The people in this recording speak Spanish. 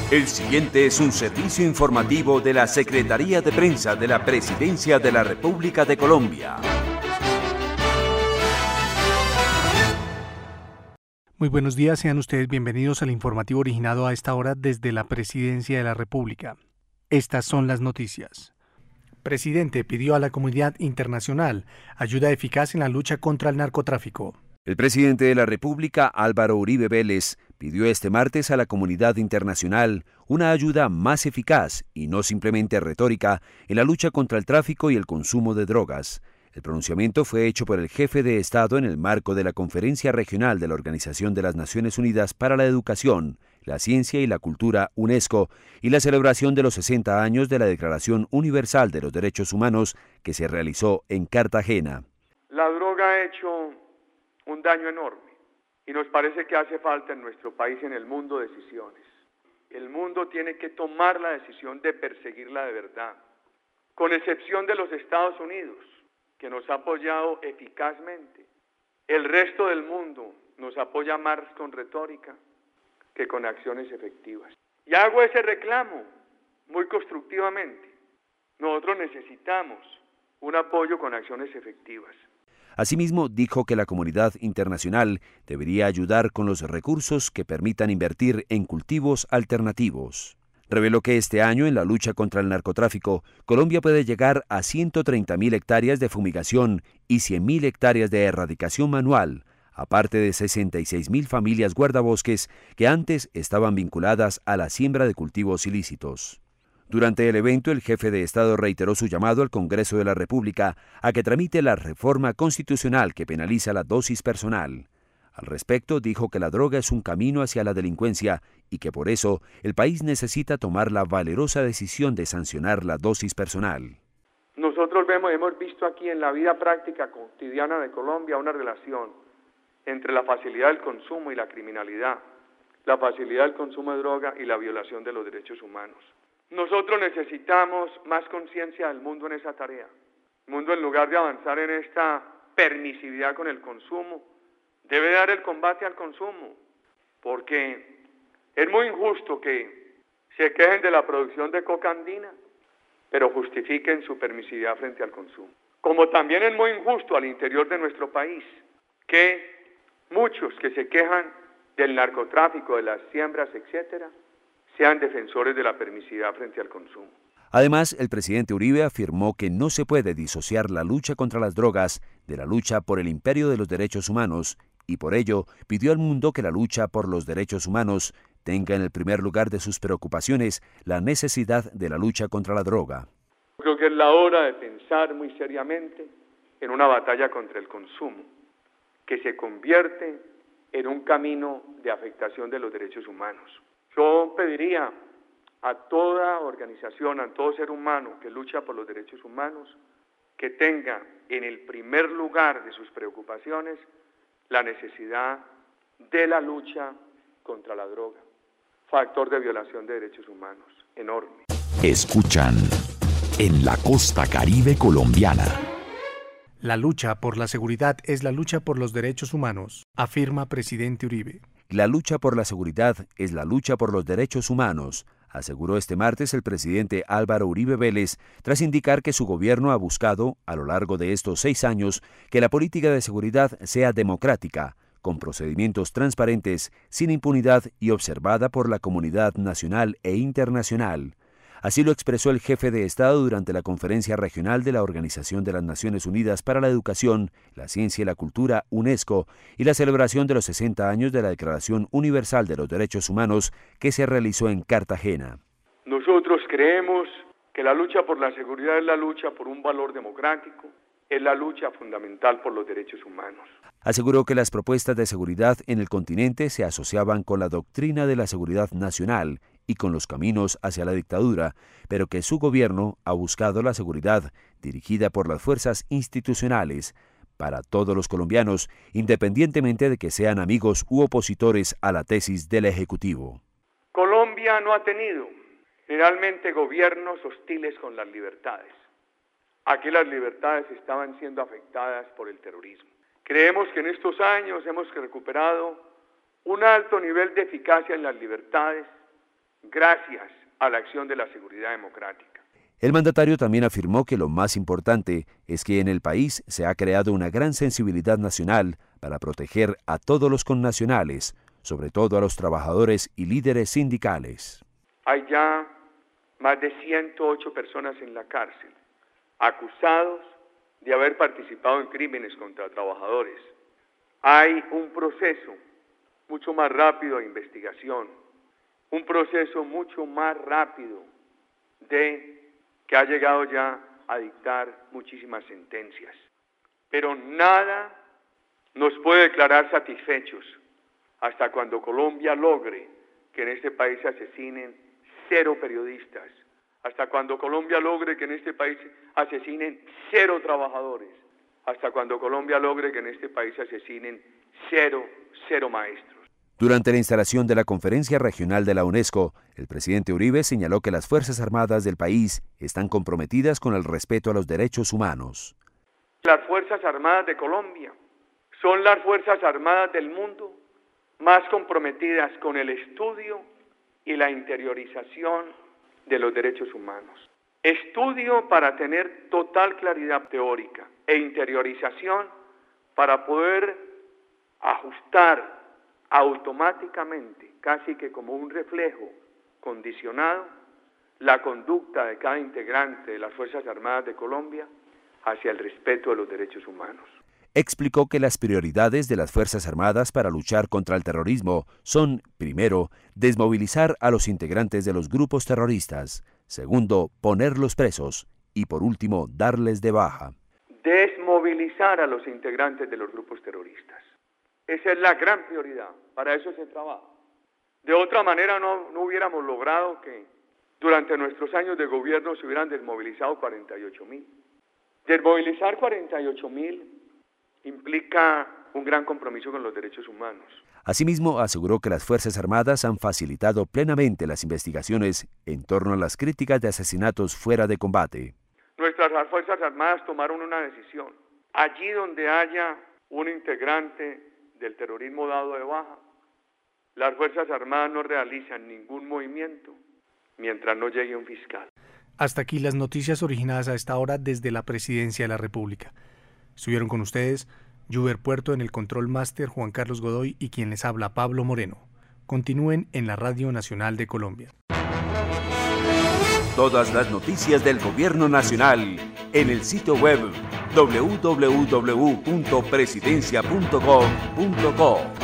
El siguiente es un servicio informativo de la Secretaría de Prensa de la Presidencia de la República de Colombia. Muy buenos días, sean ustedes bienvenidos al informativo originado a esta hora desde la Presidencia de la República. Estas son las noticias. Presidente pidió a la comunidad internacional ayuda eficaz en la lucha contra el narcotráfico. El presidente de la República, Álvaro Uribe Vélez, pidió este martes a la comunidad internacional una ayuda más eficaz y no simplemente retórica en la lucha contra el tráfico y el consumo de drogas. El pronunciamiento fue hecho por el jefe de Estado en el marco de la Conferencia Regional de la Organización de las Naciones Unidas para la Educación, la Ciencia y la Cultura, UNESCO, y la celebración de los 60 años de la Declaración Universal de los Derechos Humanos que se realizó en Cartagena. La droga ha hecho un daño enorme y nos parece que hace falta en nuestro país y en el mundo decisiones. El mundo tiene que tomar la decisión de perseguirla de verdad, con excepción de los Estados Unidos, que nos ha apoyado eficazmente. El resto del mundo nos apoya más con retórica que con acciones efectivas. Y hago ese reclamo muy constructivamente. Nosotros necesitamos un apoyo con acciones efectivas. Asimismo, dijo que la comunidad internacional debería ayudar con los recursos que permitan invertir en cultivos alternativos. Reveló que este año, en la lucha contra el narcotráfico, Colombia puede llegar a 130.000 hectáreas de fumigación y 100.000 hectáreas de erradicación manual, aparte de 66.000 familias guardabosques que antes estaban vinculadas a la siembra de cultivos ilícitos. Durante el evento, el jefe de Estado reiteró su llamado al Congreso de la República a que tramite la reforma constitucional que penaliza la dosis personal. Al respecto, dijo que la droga es un camino hacia la delincuencia y que por eso el país necesita tomar la valerosa decisión de sancionar la dosis personal. Nosotros hemos visto aquí en la vida práctica cotidiana de Colombia una relación entre la facilidad del consumo y la criminalidad, la facilidad del consumo de droga y la violación de los derechos humanos. Nosotros necesitamos más conciencia del mundo en esa tarea. El mundo, en lugar de avanzar en esta permisividad con el consumo, debe dar el combate al consumo, porque es muy injusto que se quejen de la producción de coca andina, pero justifiquen su permisividad frente al consumo. Como también es muy injusto al interior de nuestro país que muchos que se quejan del narcotráfico, de las siembras, etcétera, sean defensores de la permisividad frente al consumo. Además, el presidente Uribe afirmó que no se puede disociar la lucha contra las drogas de la lucha por el imperio de los derechos humanos y por ello pidió al mundo que la lucha por los derechos humanos tenga en el primer lugar de sus preocupaciones la necesidad de la lucha contra la droga. Creo que es la hora de pensar muy seriamente en una batalla contra el consumo, que se convierte en un camino de afectación de los derechos humanos. Yo pediría a toda organización, a todo ser humano que lucha por los derechos humanos, que tenga en el primer lugar de sus preocupaciones la necesidad de la lucha contra la droga, factor de violación de derechos humanos enorme. Escuchan en la costa Caribe colombiana. La lucha por la seguridad es la lucha por los derechos humanos, afirma presidente Uribe. La lucha por la seguridad es la lucha por los derechos humanos, aseguró este martes el presidente Álvaro Uribe Vélez, tras indicar que su gobierno ha buscado, a lo largo de estos 6 años, que la política de seguridad sea democrática, con procedimientos transparentes, sin impunidad y observada por la comunidad nacional e internacional. Así lo expresó el jefe de Estado durante la Conferencia Regional de la Organización de las Naciones Unidas para la Educación, la Ciencia y la Cultura, UNESCO, y la celebración de los 60 años de la Declaración Universal de los Derechos Humanos que se realizó en Cartagena. Nosotros creemos que la lucha por la seguridad es la lucha por un valor democrático, es la lucha fundamental por los derechos humanos. Aseguró que las propuestas de seguridad en el continente se asociaban con la doctrina de la seguridad nacional y con los caminos hacia la dictadura, pero que su gobierno ha buscado la seguridad dirigida por las fuerzas institucionales para todos los colombianos, independientemente de que sean amigos u opositores a la tesis del Ejecutivo. Colombia no ha tenido generalmente gobiernos hostiles con las libertades. Aquí las libertades estaban siendo afectadas por el terrorismo. Creemos que en estos años hemos recuperado un alto nivel de eficacia en las libertades gracias a la acción de la seguridad democrática. El mandatario también afirmó que lo más importante es que en el país se ha creado una gran sensibilidad nacional para proteger a todos los connacionales, sobre todo a los trabajadores y líderes sindicales. Hay ya más de 108 personas en la cárcel, acusados de haber participado en crímenes contra trabajadores. Hay un proceso mucho más rápido de investigación, un proceso mucho más rápido que ha llegado ya a dictar muchísimas sentencias. Pero nada nos puede declarar satisfechos hasta cuando Colombia logre que en este país se asesinen 0 periodistas, hasta cuando Colombia logre que en este país asesinen 0 trabajadores, hasta cuando Colombia logre que en este país asesinen 0 maestros. Durante la instalación de la Conferencia Regional de la UNESCO, el presidente Uribe señaló que las Fuerzas Armadas del país están comprometidas con el respeto a los derechos humanos. Las Fuerzas Armadas de Colombia son las Fuerzas Armadas del mundo más comprometidas con el estudio y la interiorización de los derechos humanos. Estudio para tener total claridad teórica e interiorización para poder ajustar automáticamente, casi que como un reflejo condicionado, la conducta de cada integrante de las Fuerzas Armadas de Colombia hacia el respeto de los derechos humanos. Explicó que las prioridades de las Fuerzas Armadas para luchar contra el terrorismo son, primero, desmovilizar a los integrantes de los grupos terroristas, segundo, ponerlos presos y, por último, darles de baja. Desmovilizar a los integrantes de los grupos terroristas. Esa es la gran prioridad, para eso se trabaja. De otra manera no hubiéramos logrado que durante nuestros años de gobierno se hubieran desmovilizado 48.000. Desmovilizar 48.000 implica un gran compromiso con los derechos humanos. Asimismo, aseguró que las Fuerzas Armadas han facilitado plenamente las investigaciones en torno a las críticas de asesinatos fuera de combate. Nuestras Fuerzas Armadas tomaron una decisión. Allí donde haya un integrante del terrorismo dado de baja, las Fuerzas Armadas no realizan ningún movimiento mientras no llegue un fiscal. Hasta aquí las noticias originadas a esta hora desde la Presidencia de la República. Estuvieron con ustedes Juber Puerto, en el Control Máster Juan Carlos Godoy y quien les habla Pablo Moreno. Continúen en la Radio Nacional de Colombia. Todas las noticias del Gobierno Nacional en el sitio web www.presidencia.gov.co.